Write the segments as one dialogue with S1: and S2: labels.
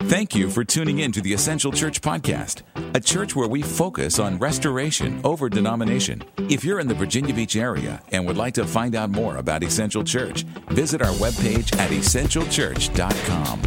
S1: Thank you for tuning in to the Essential Church Podcast, a church where we focus on restoration over denomination. If you're in the Virginia Beach area and would like to find out more about Essential Church, visit our webpage at essentialchurch.com.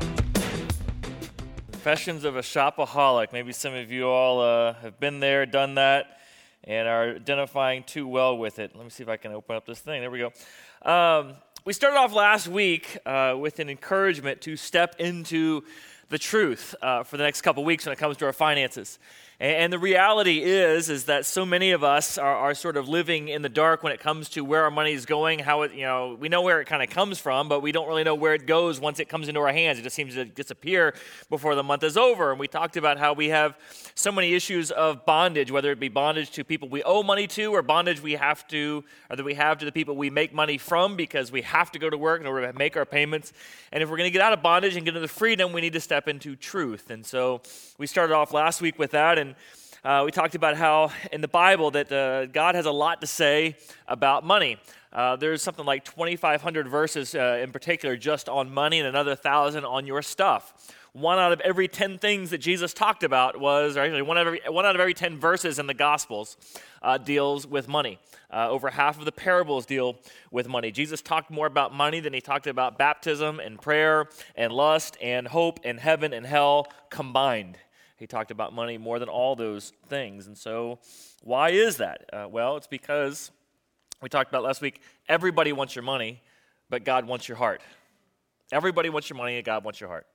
S2: Confessions of a Shopaholic. Maybe some of you all have been there, done that, and are identifying too well with it. Let me see if I can open up this thing. There we go. We started off last week with an encouragement to step into the truth for the next couple weeks when it comes to our finances. And the reality is that so many of us are sort of living in the dark when it comes to where our money is going, how it, we know where it kind of comes from, but we don't really know where it goes once it comes into our hands. It just seems to disappear before the month is over. And we talked about how we have so many issues of bondage, whether it be bondage to people we owe money to, or bondage we have to the people we make money from because we have to go to work in order to make our payments. And if we're going to get out of bondage and get into freedom, we need to step into truth. And so we started off last week with that, and we talked about how in the Bible that God has a lot to say about money. There's something like 2,500 verses in particular just on money and another 1,000 on your stuff. One out of every 10 things that Jesus talked about was, or actually one out of every 10 verses in the Gospels deals with money. Over half of the parables deal with money. Jesus talked more about money than he talked about baptism and prayer and lust and hope and heaven and hell combined. He talked about money more than all those things. And so why is that? Well, it's because we talked about last week, everybody wants your money, but God wants your heart. Everybody wants your money, and God wants your heart.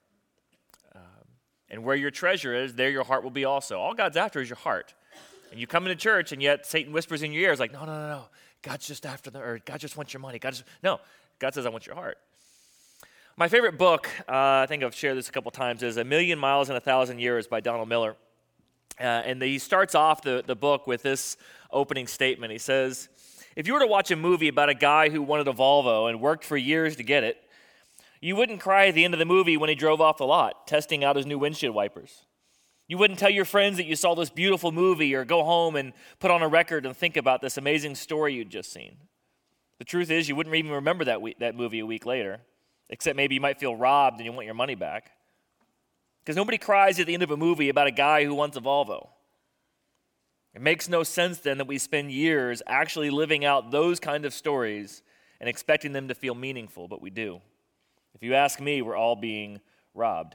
S2: And where your treasure is, there your heart will be also. All God's after is your heart. And you come into church, and yet Satan whispers in your ears like, no. God's just after God just wants your money. God says, I want your heart. My favorite book, I think I've shared this a couple times, is A Million Miles in 1,000 Years by Donald Miller. And he starts off the book with this opening statement. He says, if you were to watch a movie about a guy who wanted a Volvo and worked for years to get it, you wouldn't cry at the end of the movie when he drove off the lot, testing out his new windshield wipers. You wouldn't tell your friends that you saw this beautiful movie or go home and put on a record and think about this amazing story you'd just seen. The truth is, you wouldn't even remember that movie a week later, except maybe you might feel robbed and you want your money back. Because nobody cries at the end of a movie about a guy who wants a Volvo. It makes no sense then that we spend years actually living out those kind of stories and expecting them to feel meaningful, but we do. If you ask me, we're all being robbed.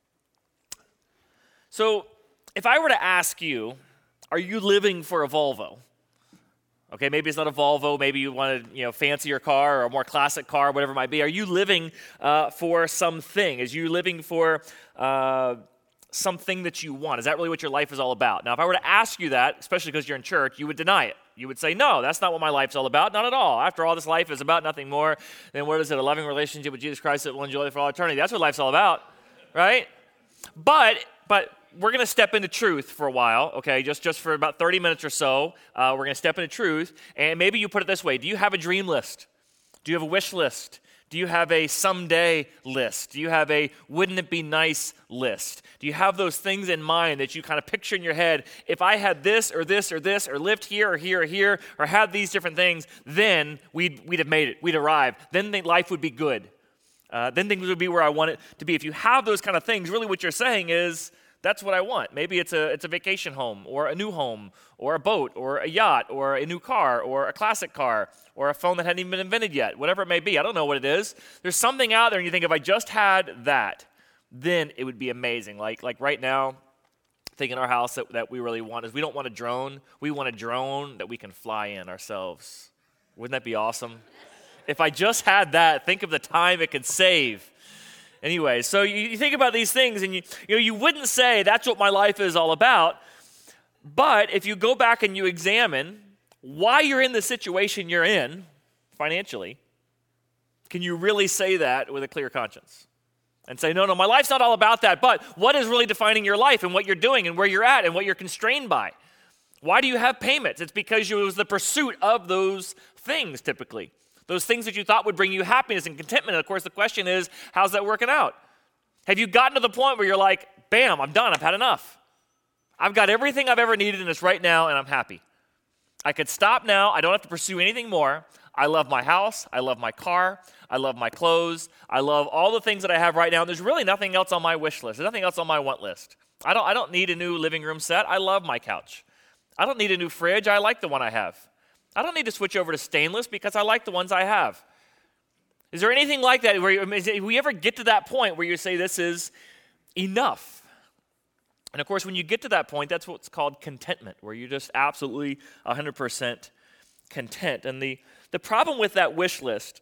S2: So, if I were to ask you, are you living for a Volvo? Okay, maybe it's not a Volvo, maybe you want a fancier car or a more classic car, whatever it might be. Are you living for something? Is you living for something that you want? Is that really what your life is all about? Now, if I were to ask you that, especially because you're in church, you would deny it. You would say, no, that's not what my life's all about. Not at all. After all, this life is about nothing more than what is it, a loving relationship with Jesus Christ that will enjoy for all eternity. That's what life's all about, right? But we're going to step into truth for a while, okay, just for about 30 minutes or so. We're going to step into truth, and maybe you put it this way. Do you have a dream list? Do you have a wish list? Do you have a someday list? Do you have a wouldn't it be nice list? Do you have those things in mind that you kind of picture in your head? If I had this or this or this or lived here or here or here or had these different things, then we'd have made it. We'd arrive. Then life would be good. Then things would be where I want it to be. If you have those kind of things, really what you're saying is, that's what I want. Maybe it's a vacation home or a new home or a boat or a yacht or a new car or a classic car or a phone that hadn't even been invented yet, whatever it may be. I don't know what it is. There's something out there and you think if I just had that, then it would be amazing. Like right now, I think in our house that we really want is we don't want a drone. We want a drone that we can fly in ourselves. Wouldn't that be awesome? If I just had that, think of the time it could save. Anyway, so you think about these things and you wouldn't say that's what my life is all about, but if you go back and you examine why you're in the situation you're in financially, can you really say that with a clear conscience? And say, no, my life's not all about that, but what is really defining your life and what you're doing and where you're at and what you're constrained by? Why do you have payments? It's because it was the pursuit of those things typically. Those things that you thought would bring you happiness and contentment. And of course, the question is, how's that working out? Have you gotten to the point where you're like, bam, I'm done, I've had enough. I've got everything I've ever needed in this right now, and I'm happy. I could stop now. I don't have to pursue anything more. I love my house. I love my car. I love my clothes. I love all the things that I have right now. And there's really nothing else on my wish list. There's nothing else on my want list. I don't need a new living room set. I love my couch. I don't need a new fridge. I like the one I have. I don't need to switch over to stainless because I like the ones I have. Is there anything like that where we ever get to that point where you say this is enough? And of course, when you get to that point, that's what's called contentment, where you're just absolutely 100% content. And the problem with that wish list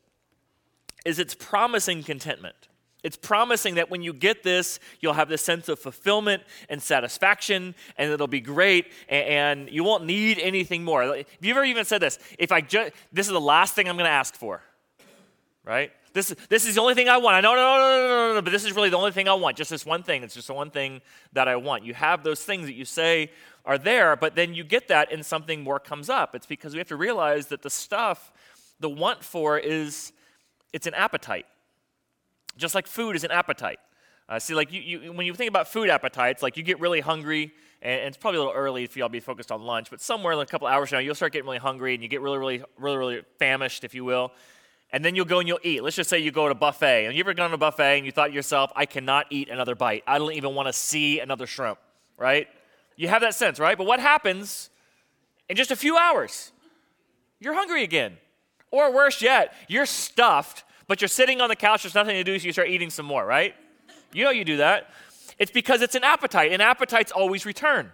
S2: is it's promising contentment. It's promising that when you get this, you'll have this sense of fulfillment and satisfaction, and it'll be great, and you won't need anything more. Have you ever even said this? This is the last thing I'm going to ask for, right? This is the only thing I want. I know, no, but this is really the only thing I want. Just this one thing. It's just the one thing that I want. You have those things that you say are there, but then you get that and something more comes up. It's because we have to realize that the stuff, the want for it's an appetite. Just like food is an appetite. See, like when you think about food appetites, like you get really hungry, and it's probably a little early for y'all to be focused on lunch, but somewhere in a couple hours from now, you'll start getting really hungry, and you get really famished, if you will. And then you'll go and you'll eat. Let's just say you go to a buffet. And you ever gone to a buffet and you thought to yourself, I cannot eat another bite. I don't even want to see another shrimp, right? You have that sense, right? But what happens in just a few hours? You're hungry again. Or worse yet, you're stuffed, but you're sitting on the couch, there's nothing to do, so you start eating some more, right? You know you do that. It's because it's an appetite, and appetites always return.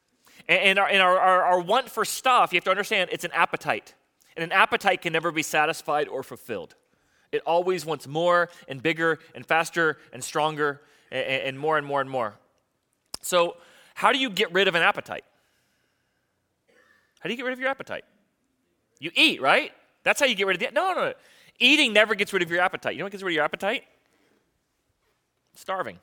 S2: And our want for stuff, you have to understand, it's an appetite. And an appetite can never be satisfied or fulfilled. It always wants more and bigger and faster and stronger and more and more and more. So how do you get rid of an appetite? How do you get rid of your appetite? You eat, right? That's how you get rid of the... No. Eating never gets rid of your appetite. You know what gets rid of your appetite? Starving.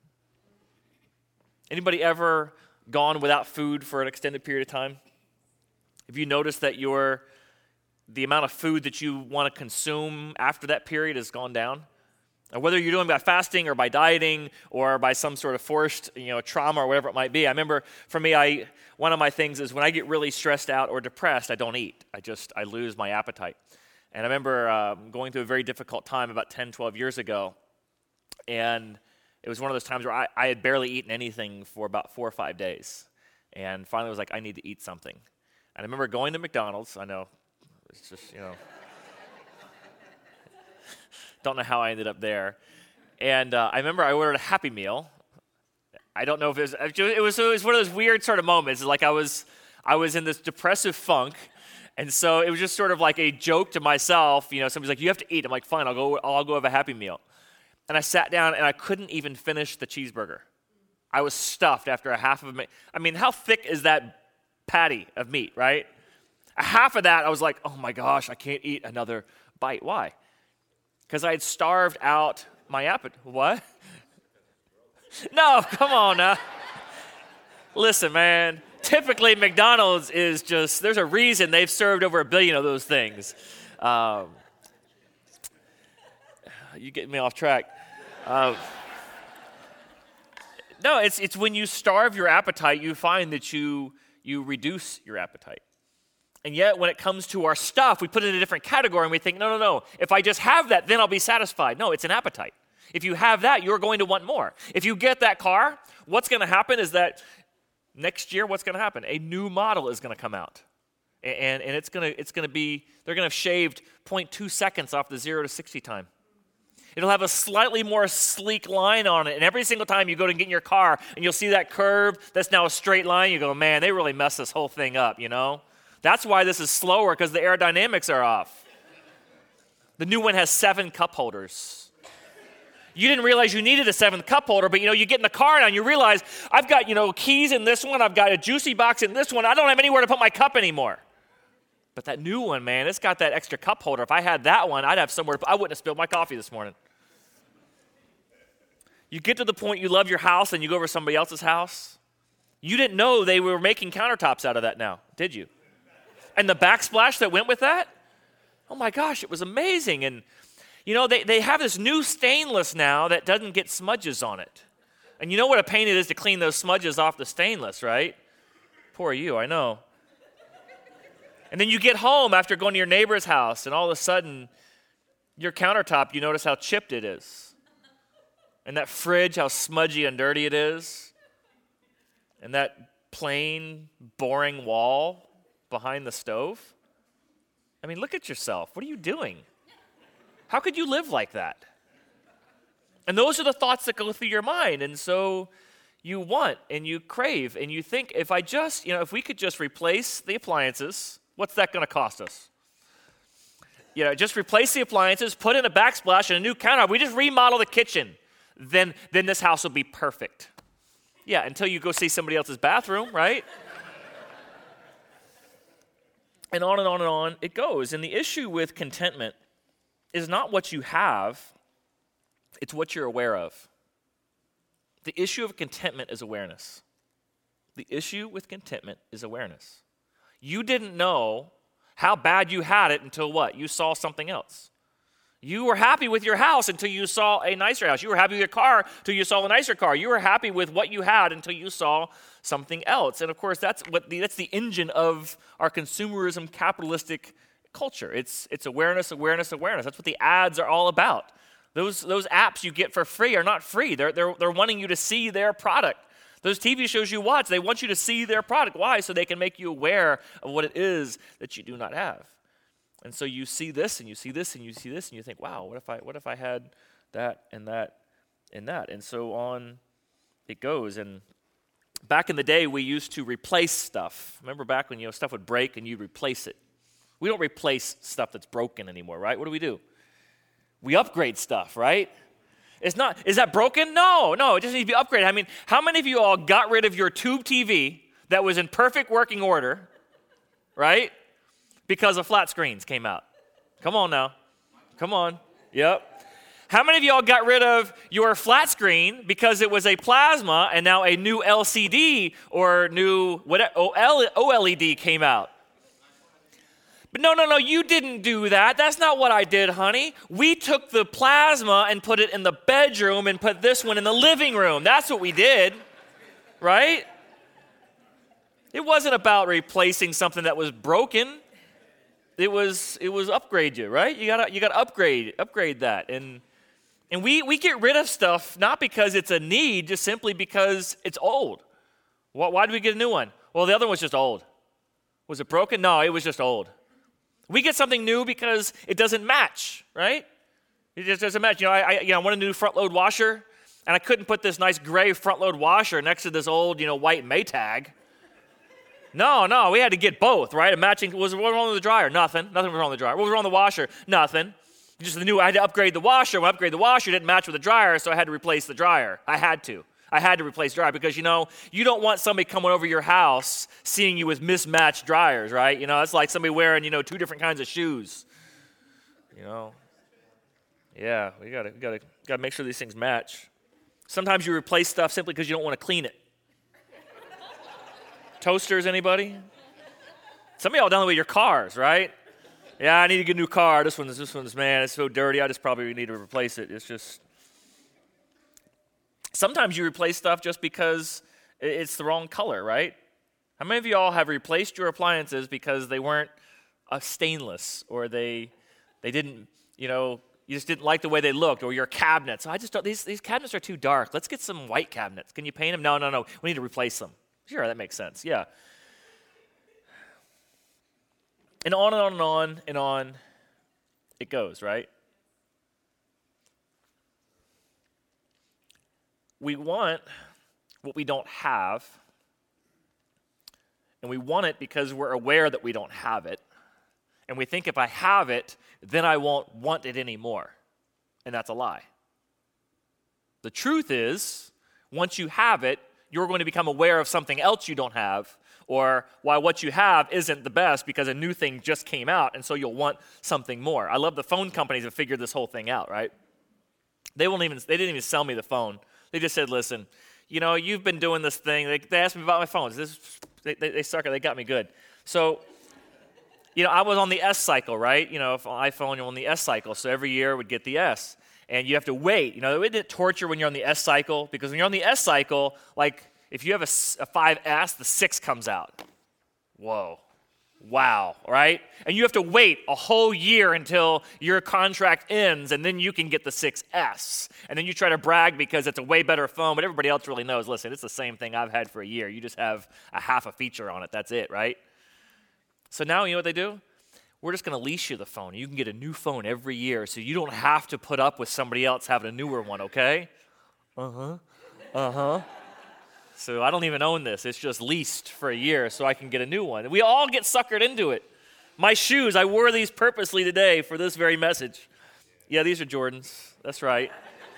S2: Anybody ever gone without food for an extended period of time? Have you noticed that the amount of food that you want to consume after that period has gone down? Or whether you're doing by fasting or by dieting or by some sort of forced, trauma or whatever it might be. I remember for me, one of my things is when I get really stressed out or depressed, I don't eat. I lose my appetite. And I remember going through a very difficult time about 10, 12 years ago. And it was one of those times where I had barely eaten anything for about 4 or 5 days. And finally I was like, I need to eat something. And I remember going to McDonald's. I know. It's just, don't know how I ended up there. And I remember I ordered a Happy Meal. I don't know if it was one of those weird sort of moments. Like I was in this depressive funk. And so it was just sort of like a joke to myself. Somebody's like, you have to eat. I'm like, fine, I'll go have a Happy Meal. And I sat down and I couldn't even finish the cheeseburger. I was stuffed after a half of it. I mean, how thick is that patty of meat, right? A half of that, I was like, oh my gosh, I can't eat another bite. Why? Because I had starved out my appetite. What? No, come on now. Listen, man. Typically, McDonald's is just, there's a reason they've served over 1 billion of those things. You get me off track. No, it's when you starve your appetite, you find that you reduce your appetite. And yet, when it comes to our stuff, we put it in a different category, and we think, no. If I just have that, then I'll be satisfied. No, it's an appetite. If you have that, you're going to want more. If you get that car, what's going to happen is that next year, what's going to happen? A new model is going to come out. And it's going to be, they're going to have shaved 0.2 seconds off the 0 to 60 time. It'll have a slightly more sleek line on it. And every single time you go to get in your car and you'll see that curve that's now a straight line, you go, man, they really messed this whole thing up, That's why this is slower, because the aerodynamics are off. The new one has 7 cup holders. You didn't realize you needed a 7th cup holder, but you get in the car now and you realize, I've got, keys in this one, I've got a juicy box in this one, I don't have anywhere to put my cup anymore. But that new one, man, it's got that extra cup holder. If I had that one, I'd have somewhere I wouldn't have spilled my coffee this morning. You get to the point you love your house and you go over to somebody else's house. You didn't know they were making countertops out of that now, did you? And the backsplash that went with that? Oh my gosh, it was amazing. And they have this new stainless now that doesn't get smudges on it. And you know what a pain it is to clean those smudges off the stainless, right? Poor you, I know. And then you get home after going to your neighbor's house, and all of a sudden, your countertop, you notice how chipped it is. And that fridge, how smudgy and dirty it is. And that plain, boring wall behind the stove. I mean, look at yourself. What are you doing? How could you live like that? And those are the thoughts that go through your mind. And so you want and you crave and you think, if we could just replace the appliances, what's that going to cost us? Just replace the appliances, put in a backsplash and a new countertop. We just remodel the kitchen. Then this house will be perfect. Yeah, until you go see somebody else's bathroom, right? And on and on and on it goes. And the issue with contentment is not what you have, it's what you're aware of. The issue of contentment is awareness. The issue with contentment is awareness. You didn't know how bad you had it until what? You saw something else. You were happy with your house until you saw a nicer house. You were happy with your car until you saw a nicer car. You were happy with what you had until you saw something else. And of course, that's the engine of our consumerism capitalistic culture. It's awareness, awareness, awareness. That's what the ads are all about. Those apps you get for free are not free. They're wanting you to see their product. Those TV shows you watch, they want you to see their product. Why? So they can make you aware of what it is that you do not have. And so you see this, and you see this, and you see this, and you think, wow, what if I had that and that and that? And so on it goes. And back in the day, we used to replace stuff. Remember back when stuff would break and you'd replace it? We don't replace stuff that's broken anymore, right? What do? We upgrade stuff, right? Is that broken? No, it just needs to be upgraded. I mean, how many of you all got rid of your tube TV that was in perfect working order, right? Because of flat screens came out. Come on now. Come on. Yep. How many of y'all got rid of your flat screen because it was a plasma and now a new LCD or new OLED came out? But no, you didn't do that. That's not what I did, honey. We took the plasma and put it in the bedroom and put this one in the living room. That's what we did, right? It wasn't about replacing something that was broken. It was upgrade you, right? You gotta upgrade that. And we get rid of stuff not because it's a need, just simply because it's old. Why did we get a new one? Well, the other one was just old. Was it broken? No, it was just old. We get something new because it doesn't match, right? It just doesn't match. I want a new front load washer, and I couldn't put this nice gray front load washer next to this old, white Maytag. No, we had to get both, right? A matching. Was what wrong with the dryer? Nothing was wrong with the dryer. What was wrong with the washer? Nothing. I had to upgrade the washer. When I upgraded the washer, it didn't match with the dryer, so I had to replace the dryer. I had to replace the dryer because, you don't want somebody coming over your house seeing you with mismatched dryers, right? It's like somebody wearing, two different kinds of shoes. Yeah, we gotta make sure these things match. Sometimes you replace stuff simply because you don't want to clean it. Toasters, anybody? Some of y'all done with your cars, right? Yeah, I need to get a new car. This one's, man, it's so dirty. I just probably need to replace it. It's just. Sometimes you replace stuff just because it's the wrong color, right? How many of y'all have replaced your appliances because they weren't stainless or they didn't, you just didn't like the way they looked, or your cabinets? I just don't, these cabinets are too dark. Let's get some white cabinets. Can you paint them? No. We need to replace them. Sure, that makes sense. Yeah. And on and on and on and on it goes, right? We want what we don't have, and we want it because we're aware that we don't have it, and we think if I have it, then I won't want it anymore, and that's a lie. The truth is, once you have it, you're going to become aware of something else you don't have, or why what you have isn't the best because a new thing just came out, and so you'll want something more. I love the phone companies have figured this whole thing out, right? They didn't even sell me the phone. They just said, listen, you've been doing this thing. They asked me about my phones. They suck it. They got me good. So, I was on the S cycle, right? If on iPhone, you're on the S cycle. So every year I would get the S. And you have to wait. Isn't it torture when you're on the S cycle? Because when you're on the S cycle, like if you have a 5S, the 6 comes out. Whoa. Wow, right? And you have to wait a whole year until your contract ends, and then you can get the 6S. And then you try to brag because it's a way better phone, but everybody else really knows, listen, it's the same thing I've had for a year. You just have a half a feature on it. That's it, right? So now you know what they do? We're just going to lease you the phone. You can get a new phone every year, so you don't have to put up with somebody else having a newer one, okay? So I don't even own this. It's just leased for a year so I can get a new one. We all get suckered into it. My shoes, I wore these purposely today for this very message. Yeah, these are Jordans. That's right.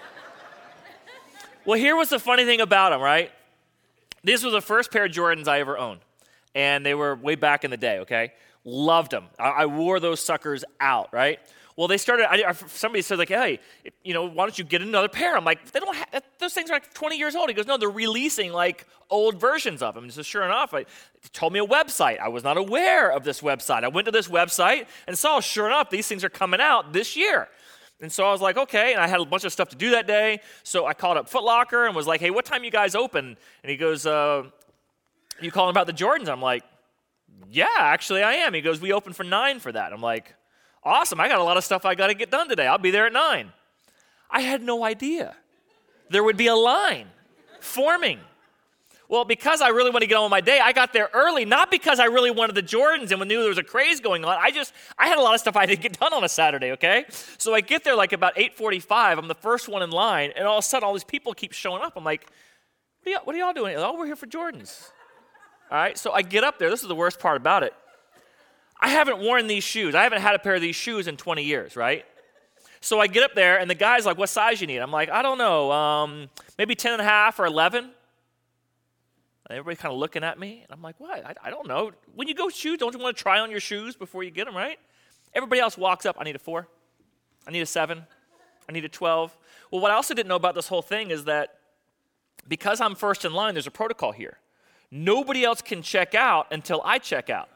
S2: Well, here was the funny thing about them, right? This was the first pair of Jordans I ever owned. And they were way back in the day, okay? Loved them. I wore those suckers out, right? Well, they started, somebody said, like, hey, why don't you get another pair? I'm like, those things are like 20 years old. He goes, no, they're releasing like old versions of them. So sure enough, he told me a website. I was not aware of this website. I went to this website and saw, sure enough, these things are coming out this year. And so I was like, okay, and I had a bunch of stuff to do that day. So I called up Foot Locker and was like, hey, what time you guys open? And he goes, you calling about the Jordans? I'm like, yeah, actually I am. He goes, we open for 9 for that. I'm like, awesome, I got a lot of stuff I got to get done today. I'll be there at 9. I had no idea there would be a line forming. Well, because I really want to get on with my day, I got there early, not because I really wanted the Jordans and knew there was a craze going on. I had a lot of stuff I had to get done on a Saturday, okay? So I get there like about 8:45. I'm the first one in line, and all of a sudden, all these people keep showing up. I'm like, what are y'all doing? Oh, we're here for Jordans. All right, so I get up there. This is the worst part about it. I haven't worn these shoes. I haven't had a pair of these shoes in 20 years, right? So I get up there, and the guy's like, what size you need? I'm like, I don't know, maybe 10 and a half or 11. And everybody's kind of looking at me, and I'm like, what? I don't know. When you go shoes, don't you want to try on your shoes before you get them, right? Everybody else walks up. I need a 4. I need a 7. I need a 12. Well, what I also didn't know about this whole thing is that because I'm first in line, there's a protocol here. Nobody else can check out until I check out.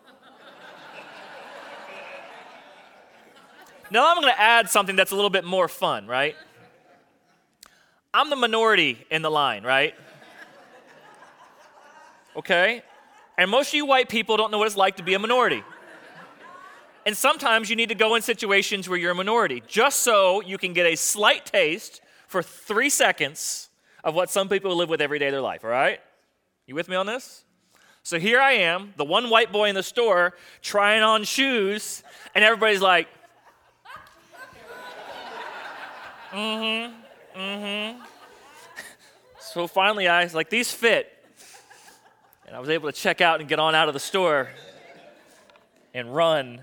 S2: Now I'm going to add something that's a little bit more fun, right? I'm the minority in the line, right? Okay? And most of you white people don't know what it's like to be a minority. And sometimes you need to go in situations where you're a minority, just so you can get a slight taste for 3 seconds of what some people live with every day of their life, all right? You with me on this? So here I am, the one white boy in the store, trying on shoes, and everybody's like, So finally I was like, these fit. And I was able to check out and get on out of the store and run.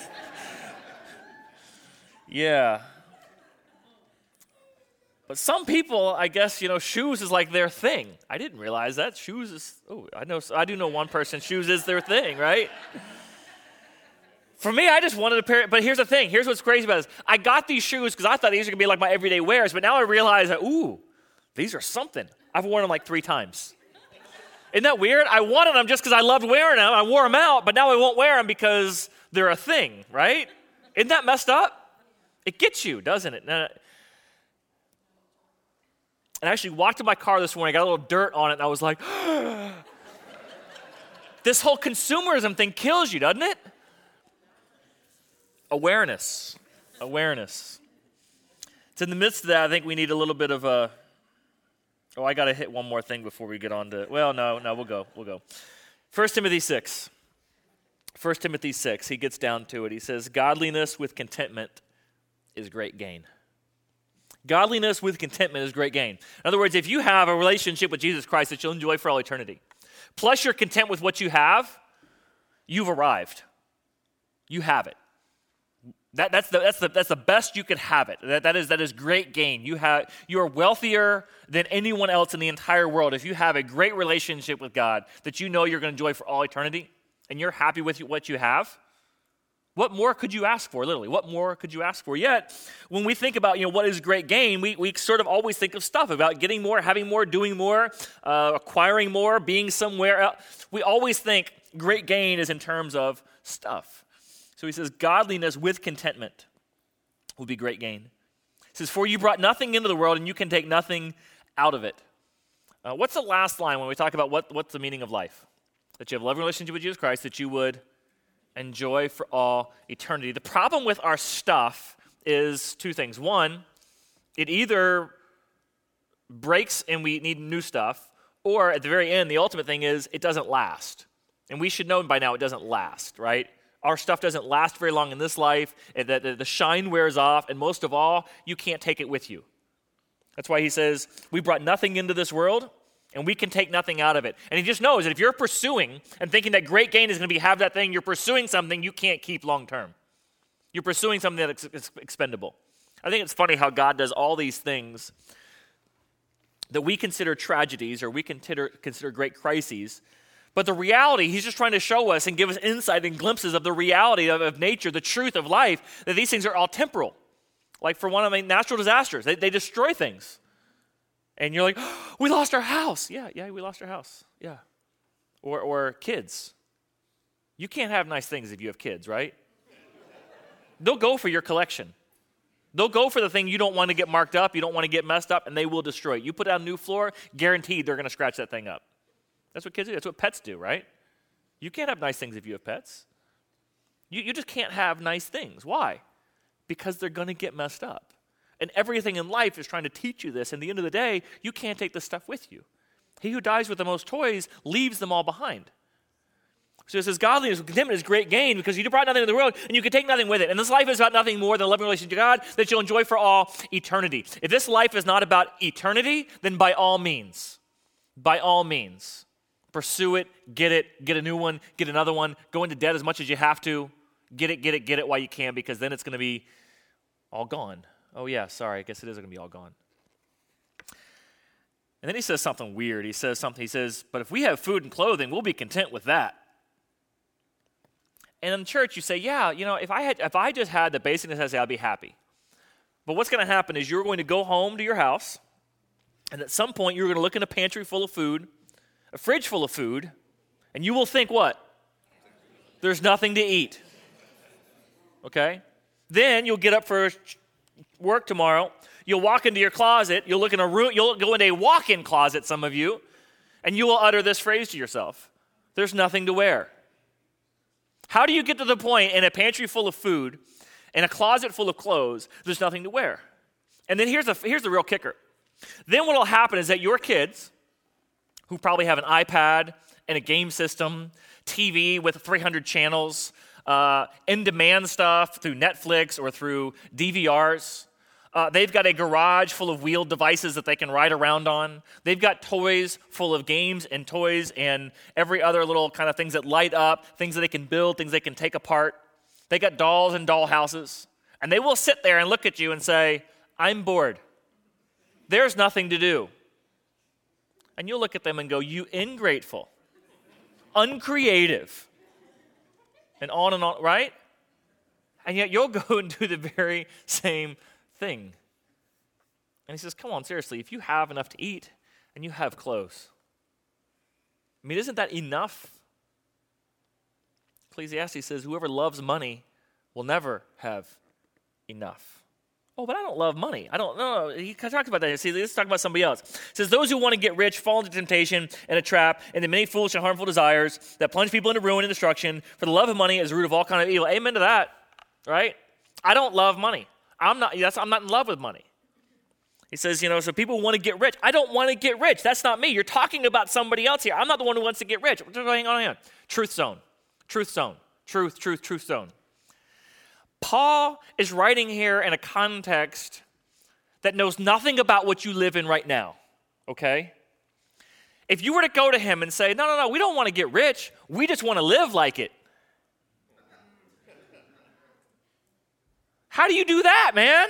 S2: Yeah. But some people, I guess, shoes is like their thing. I didn't realize that. Shoes is, I do know one person, shoes is their thing, right? For me, I just wanted a pair, but here's the thing. Here's what's crazy about this. I got these shoes because I thought these were going to be like my everyday wears, but now I realize that, these are something. I've worn them like 3 times. Isn't that weird? I wanted them just because I loved wearing them. I wore them out, but now I won't wear them because they're a thing, right? Isn't that messed up? It gets you, doesn't it? And I actually walked to my car this morning, I got a little dirt on it, and I was like, this whole consumerism thing kills you, doesn't it? Awareness. It's in the midst of that, I think we need a little bit of a, I got to hit one more thing before we get on to, we'll go. 1 Timothy 6. 1 Timothy 6, he gets down to it. He says, godliness with contentment is great gain. Godliness with contentment is great gain. In other words, if you have a relationship with Jesus Christ that you'll enjoy for all eternity, plus you're content with what you have, you've arrived. You have it. That's the best you could have it. That is great gain. You are wealthier than anyone else in the entire world if you have a great relationship with God that you know you're going to enjoy for all eternity, and you're happy with what you have. What more could you ask for? Literally, what more could you ask for? Yet, when we think about what is great gain, we sort of always think of stuff about getting more, having more, doing more, acquiring more, being somewhere else. We always think great gain is in terms of stuff. So he says, godliness with contentment will be great gain. He says, for you brought nothing into the world, and you can take nothing out of it. What's the last line when we talk about what's the meaning of life? That you have a loving relationship with Jesus Christ, that you would and joy for all eternity. The problem with our stuff is two things. One, it either breaks and we need new stuff, or at the very end, the ultimate thing is it doesn't last. And we should know by now it doesn't last, right? Our stuff doesn't last very long in this life. The shine wears off, and most of all, you can't take it with you. That's why he says, we brought nothing into this world, and we can take nothing out of it. And he just knows that if you're pursuing and thinking that great gain is going to be have that thing, you're pursuing something you can't keep long term. You're pursuing something that's expendable. I think it's funny how God does all these things that we consider tragedies or we consider great crises. But the reality, he's just trying to show us and give us insight and glimpses of the reality of nature, the truth of life, that these things are all temporal. Like for one of the natural disasters, they destroy things. And you're like, oh, we lost our house. Yeah, we lost our house. Yeah. Or kids. You can't have nice things if you have kids, right? They'll go for your collection. They'll go for the thing you don't want to get marked up, you don't want to get messed up, and they will destroy it. You put down a new floor, guaranteed they're going to scratch that thing up. That's what kids do. That's what pets do, right? You can't have nice things if you have pets. You just can't have nice things. Why? Because they're going to get messed up. And everything in life is trying to teach you this. And at the end of the day, you can't take this stuff with you. He who dies with the most toys leaves them all behind. So it says, godliness with contentment is great gain because you brought nothing into the world and you can take nothing with it. And this life is about nothing more than a loving relationship to God that you'll enjoy for all eternity. If this life is not about eternity, then by all means, pursue it, get a new one, get another one, go into debt as much as you have to, get it while you can, because then it's going to be all gone. Oh yeah, sorry, I guess it is going to be all gone. And then he says something weird. He says, but if we have food and clothing, we'll be content with that. And in church, you say, yeah, if I just had the basic necessities, I'd be happy. But what's going to happen is you're going to go home to your house, and at some point you're going to look in a pantry full of food, a fridge full of food, and you will think what? There's nothing to eat. Okay? Then you'll get up for work tomorrow. You'll walk into your closet. You'll look in a room. You'll go into a walk-in closet, some of you, and you will utter this phrase to yourself: there's nothing to wear. How do you get to the point in a pantry full of food, in a closet full of clothes, there's nothing to wear? And then here's the real kicker. Then what will happen is that your kids, who probably have an iPad and a game system, TV with 300 channels, in-demand stuff through Netflix or through DVRs, they've got a garage full of wheeled devices that they can ride around on. They've got toys full of games and toys and every other little kind of things that light up, things that they can build, things they can take apart. They got dolls and doll houses. And they will sit there and look at you and say, I'm bored. There's nothing to do. And you'll look at them and go, you ingrateful, uncreative, and on, right? And yet you'll go and do the very same thing. And he says, come on, seriously, if you have enough to eat and you have clothes, I mean, isn't that enough? Ecclesiastes says, whoever loves money will never have enough. Oh, but I don't love money. I don't know. He talks about that. See, let's talk about somebody else. It says, those who want to get rich fall into temptation and a trap and the many foolish and harmful desires that plunge people into ruin and destruction. For the love of money is the root of all kind of evil. Amen to that, right? I don't love money. I'm not in love with money. He says, so people want to get rich. I don't want to get rich. That's not me. You're talking about somebody else here. I'm not the one who wants to get rich. Hang on. Truth zone. Truth zone. Paul is writing here in a context that knows nothing about what you live in right now, okay? If you were to go to him and say, no, we don't want to get rich. We just want to live like it. How do you do that, man?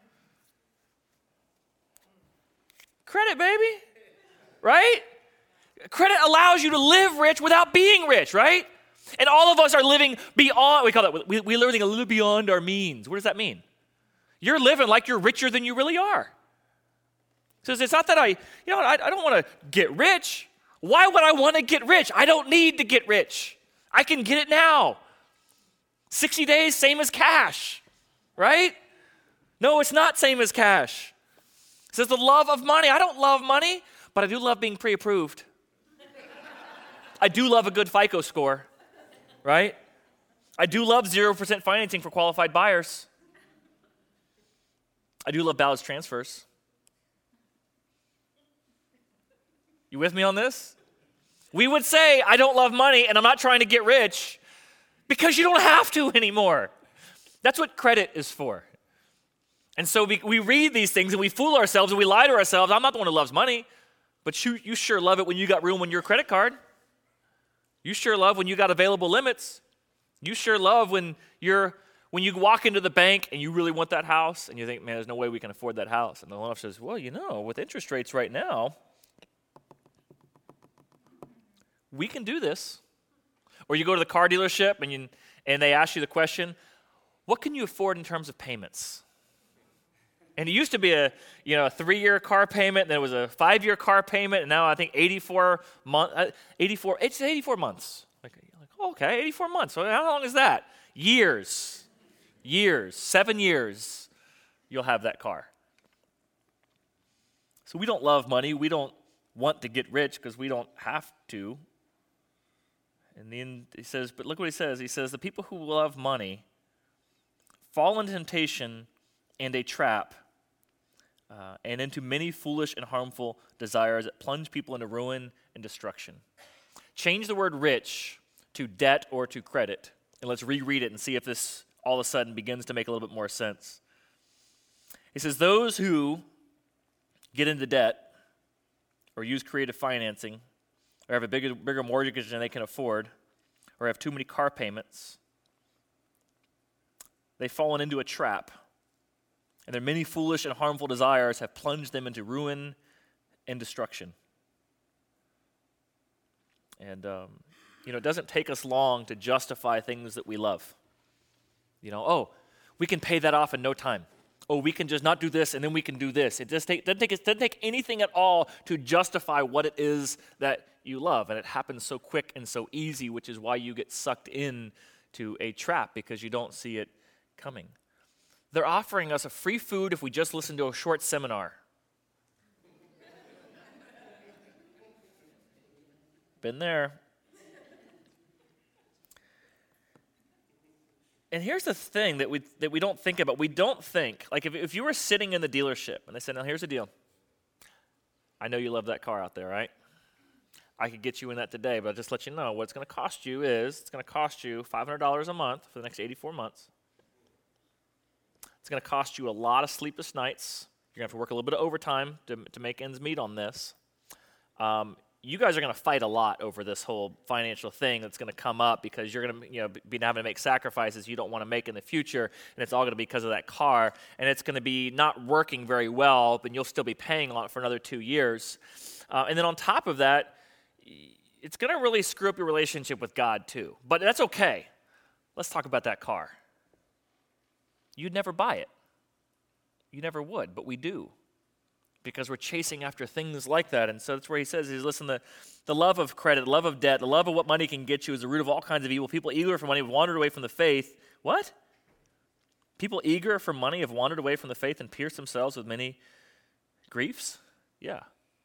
S2: Credit, baby, right? Credit allows you to live rich without being rich, right? And all of us are living beyond, we're living a little beyond our means. What does that mean? You're living like you're richer than you really are. So it's not that I don't want to get rich. Why would I want to get rich? I don't need to get rich. I can get it now. 60 days, same as cash, right? No, it's not same as cash. It says the love of money. I don't love money, but I do love being pre-approved. I do love a good FICO score. Right? I do love 0% financing for qualified buyers. I do love balance transfers. You with me on this? We would say, I don't love money and I'm not trying to get rich because you don't have to anymore. That's what credit is for. And so we read these things and we fool ourselves and we lie to ourselves. I'm not the one who loves money, but you sure love it when you got room on your credit card. You sure love when you got available limits. You sure love when you walk into the bank and you really want that house and you think, man, there's no way we can afford that house. And the loan officer says, well, with interest rates right now, we can do this. Or you go to the car dealership and they ask you the question, what can you afford in terms of payments? And it used to be a 3-year car payment, then it was a 5-year car payment, and now I think 84 months. Like, okay, 84 months. So how long is that? Years, 7 years, you'll have that car. So we don't love money. We don't want to get rich because we don't have to. And then he says, but look what he says. He says, the people who love money fall into temptation and a trap, and into many foolish and harmful desires that plunge people into ruin and destruction. Change the word rich to debt or to credit, and let's reread it and see if this all of a sudden begins to make a little bit more sense. He says, those who get into debt or use creative financing or have a bigger mortgage than they can afford or have too many car payments, they've fallen into a trap. And their many foolish and harmful desires have plunged them into ruin and destruction. And, it doesn't take us long to justify things that we love. We can pay that off in no time. Oh, we can just not do this and then we can do this. It doesn't take anything at all to justify what it is that you love. And it happens so quick and so easy, which is why you get sucked into a trap because you don't see it coming. They're offering us a free food if we just listen to a short seminar. Been there. And here's the thing that we don't think about. We don't think, like if you were sitting in the dealership and they said, now here's the deal. I know you love that car out there, right? I could get you in that today, but I'll just let you know what it's going to cost you is it's going to cost you $500 a month for the next 84 months. It's going to cost you a lot of sleepless nights. You're going to have to work a little bit of overtime to make ends meet on this. You guys are going to fight a lot over this whole financial thing that's going to come up because you're going to be having to make sacrifices you don't want to make in the future, and it's all going to be because of that car, and it's going to be not working very well, but you'll still be paying a lot for another 2 years. And then on top of that, it's going to really screw up your relationship with God too. But that's okay. Let's talk about that car. You'd never buy it. You never would, but we do. Because we're chasing after things like that. And so that's where he says, listen, the love of credit, the love of debt, the love of what money can get you is the root of all kinds of evil. People eager for money have wandered away from the faith. What? People eager for money have wandered away from the faith and pierced themselves with many griefs? Yeah.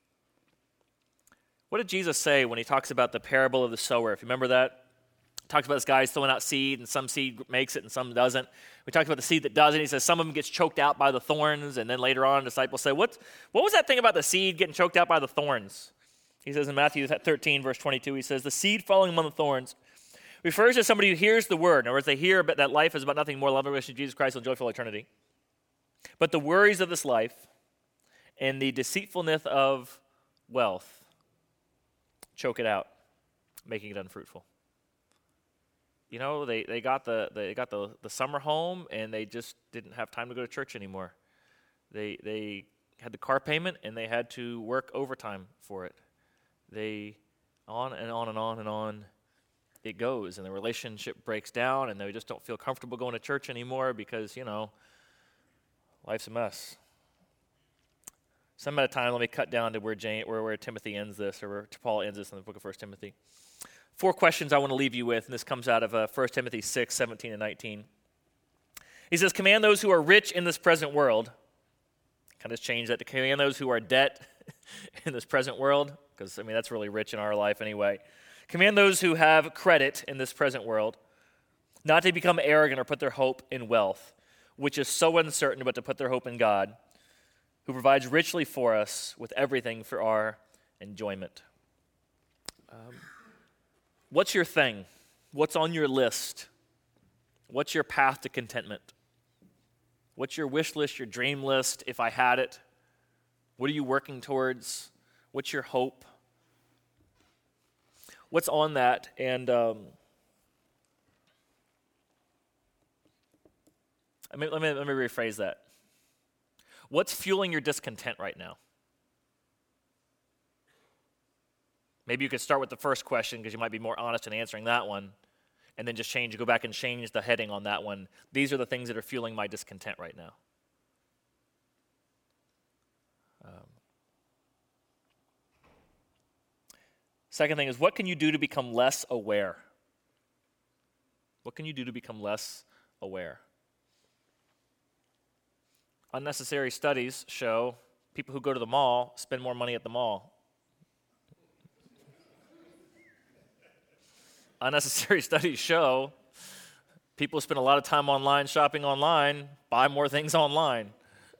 S2: What did Jesus say when he talks about the parable of the sower? If you remember that? Talks about this guy throwing out seed, and some seed makes it and some doesn't. We talked about the seed that doesn't. He says some of them gets choked out by the thorns, and then later on, disciples say, what was that thing about the seed getting choked out by the thorns? He says in Matthew 13, verse 22, he says, the seed falling among the thorns refers to somebody who hears the word. In other words, they hear that life is about nothing more than love and relationship with Jesus Christ and joyful eternity. But the worries of this life and the deceitfulness of wealth choke it out, making it unfruitful. They got the summer home and they just didn't have time to go to church anymore. They had the car payment and they had to work overtime for it. They on and on and on and on it goes, and the relationship breaks down and they just don't feel comfortable going to church anymore because, life's a mess. Some at a time, let me cut down to where Timothy ends this, or where Paul ends this in the book of 1 Timothy. 4 questions I want to leave you with, and this comes out of 1 Timothy 6, 17 and 19. He says, command those who are rich in this present world. Kind of change that to command those who are debt in this present world, because, that's really rich in our life anyway. Command those who have credit in this present world not to become arrogant or put their hope in wealth, which is so uncertain, but to put their hope in God, who provides richly for us with everything for our enjoyment. What's your thing? What's on your list? What's your path to contentment? What's your wish list, your dream list, if I had it? What are you working towards? What's your hope? What's on that? And let me rephrase that. What's fueling your discontent right now? Maybe you could start with the first question because you might be more honest in answering that one, and then just go back and change the heading on that one. These are the things that are fueling my discontent right now. Second thing is, what can you do to become less aware? What can you do to become less aware? Unnecessary studies show people who go to the mall spend more money at the mall. Unnecessary studies show people spend a lot of time online, shopping online, buy more things online.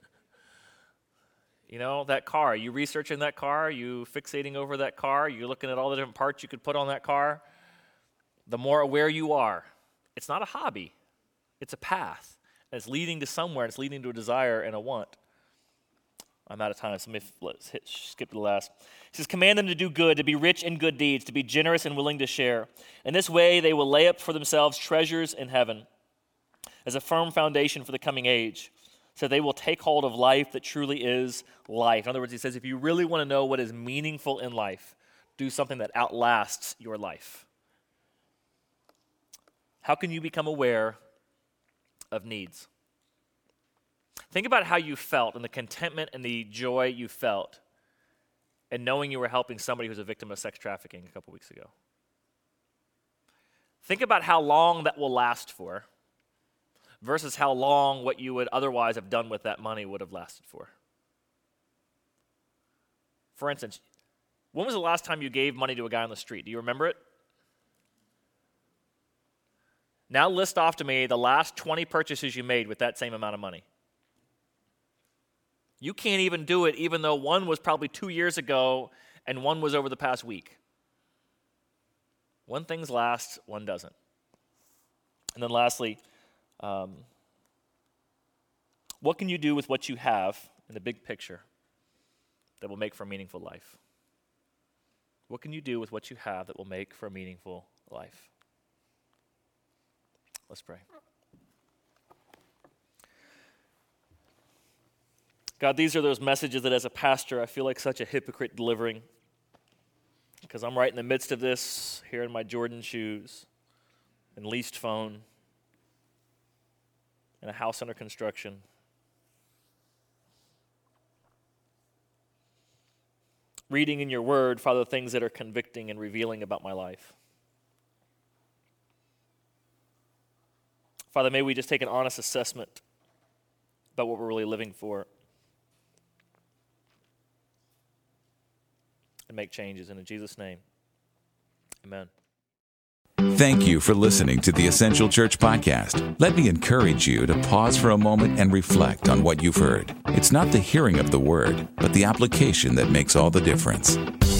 S2: You know, that car, you researching that car, you fixating over that car, you're looking at all the different parts you could put on that car. The more aware you are, it's not a hobby, it's a path. And it's leading to somewhere, it's leading to a desire and a want. I'm out of time, so let's skip to the last. It says, command them to do good, to be rich in good deeds, to be generous and willing to share. In this way, they will lay up for themselves treasures in heaven as a firm foundation for the coming age, so they will take hold of life that truly is life. In other words, he says, if you really want to know what is meaningful in life, do something that outlasts your life. How can you become aware of needs? Think about how you felt and the contentment and the joy you felt in knowing you were helping somebody who's a victim of sex trafficking a couple weeks ago. Think about how long that will last for versus how long what you would otherwise have done with that money would have lasted for. For instance, when was the last time you gave money to a guy on the street? Do you remember it? Now list off to me the last 20 purchases you made with that same amount of money. You can't even do it, even though one was probably 2 years ago and one was over the past week. One thing's last, one doesn't. And then lastly, what can you do with what you have in the big picture that will make for a meaningful life? What can you do with what you have that will make for a meaningful life? Let's pray. God, these are those messages that as a pastor I feel like such a hypocrite delivering, because I'm right in the midst of this, here in my Jordan shoes, and leased phone, and a house under construction. Reading in your word, Father, things that are convicting and revealing about my life. Father, may we just take an honest assessment about what we're really living for and make changes. And in Jesus' name, amen.
S1: Thank you for listening to the Essential Church Podcast. Let me encourage you to pause for a moment and reflect on what you've heard. It's not the hearing of the word, but the application that makes all the difference.